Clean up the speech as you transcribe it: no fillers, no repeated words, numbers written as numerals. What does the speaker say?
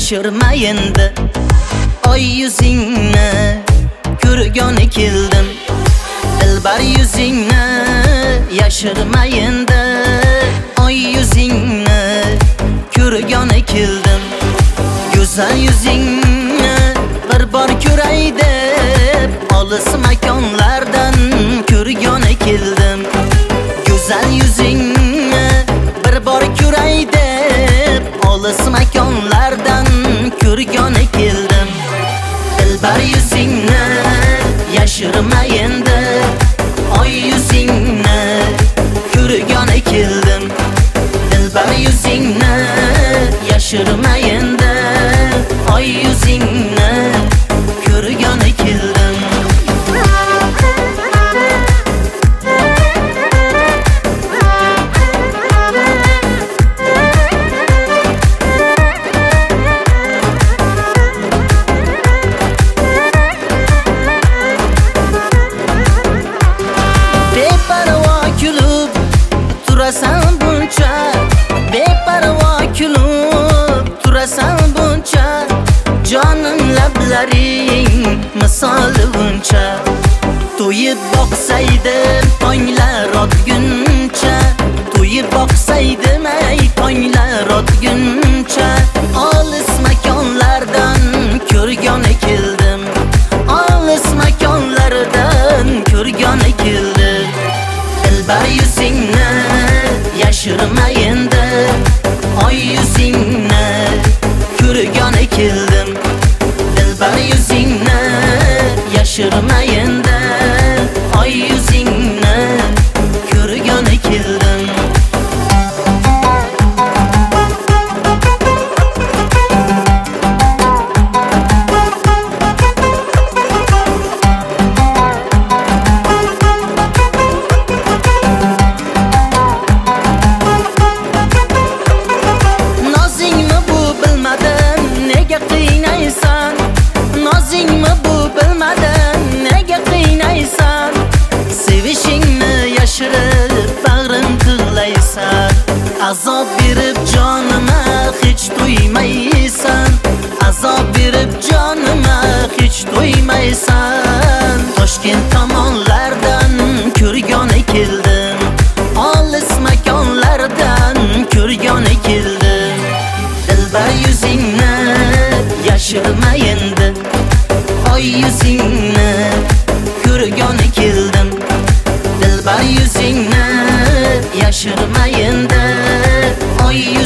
yashirma endi oy yuzingni ko'rgani keldim. Dilbar yuzingni yashirma endi oy yuzingni ko'rgani keldim. Go'zal yuzingni bir bor ko'ray deb olis makonlardan ko'rgani keldim. Go'zal yuzingni bir bor ko'ray deb olis makonlardan ko'rgani keldim. Dilbar yuzingni yashirma endi oy yuzingni ko'rgani keldim. Dilbar yuzingni yashirma endi oy yuzingni ko'rgani keldim. Turasan buncha, beparvo kulib turasan buncha, jonim lablaring misoli buncha. To'yib boqsaydim tonglar otguncha, to'yib boqsaydim ay tonglar otguncha, olis makonlardan ko'rgani keldim. Olis makonlardan ko'rgani keldim. Dilbar yuzingni yashirma endi oy yuzingni ko'rgani keldim. Dilbar yuzingni yashirma endi oy yuzingni ko'rgani keldim. Nozingmi bu bilmadim nega qiynaysan, sevishingni yashirib bag'rim tig'laysan, azob berib jonima hech to'ymaysan, azob berib jonima hech to'ymaysan. Toshkent tomonlardan ko'rgani keldim, olis makonlardan ko'rgani keldim. Dilbar yuzingni yashirma endi oy yuzingni ko'rgani keldim. Dilbar yuzingni yashirma endi oy